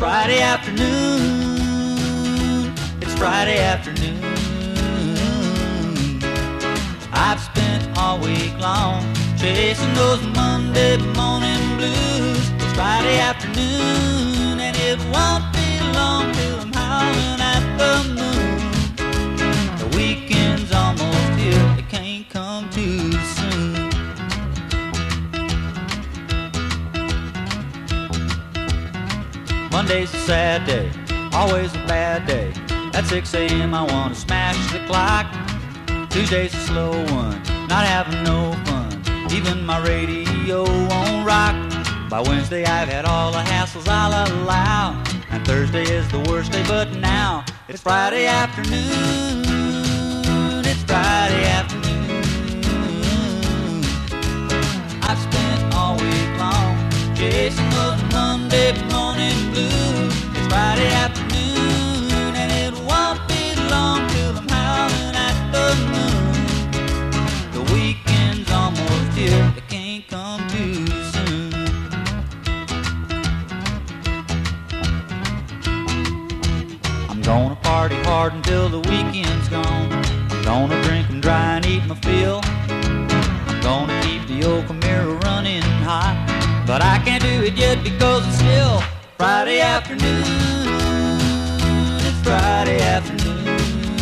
Friday afternoon. It's Friday afternoon. I've spent all week long chasing those Monday morning blues. It's Friday afternoon, and it won't be long till I'm howling at the moon. The weekend's almost here, it can't come too soon. Monday's a sad day, always a bad day. At 6 a.m. I wanna smash the clock. Tuesday's a slow one, not having no fun. Even my radio won't rock. By Wednesday I've had all the hassles I'll allow. And Thursday is the worst day, but now it's Friday afternoon. It's Friday afternoon. I've spent all week long chasing those Monday morning blues. It's Friday afternoon, and it won't be long till I'm howling at the moon. The weekend's almost here, it can't come too soon. I'm gonna party hard until the weekend's gone. I'm gonna drink 'em dry and eat my fill. I'm gonna keep the old Camaro running hot, but I can't do it yet because it's still Friday afternoon. It's Friday afternoon.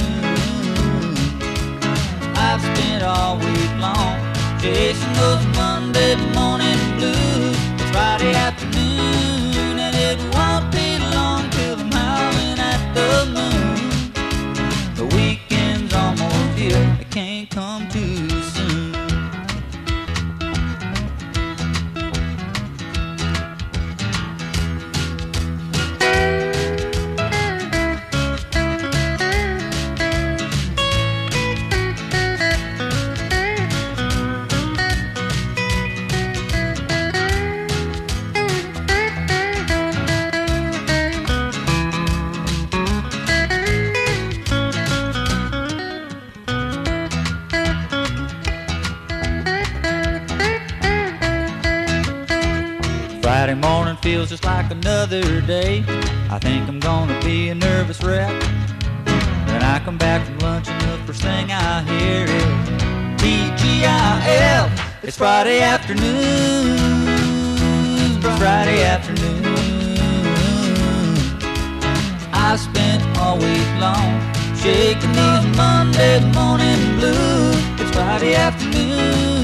I've spent all week long chasing those Monday morning blues. It's Friday afternoon, and it won't be long till I'm howling at the moon. The weekend's almost here, it can't come too soon. Friday morning feels just like another day. I think I'm gonna be a nervous wreck. Then I come back from lunch and the first thing I hear is TGIF. It's Friday afternoon. It's Friday afternoon. I spent all week long shaking these Monday morning blues. It's Friday afternoon.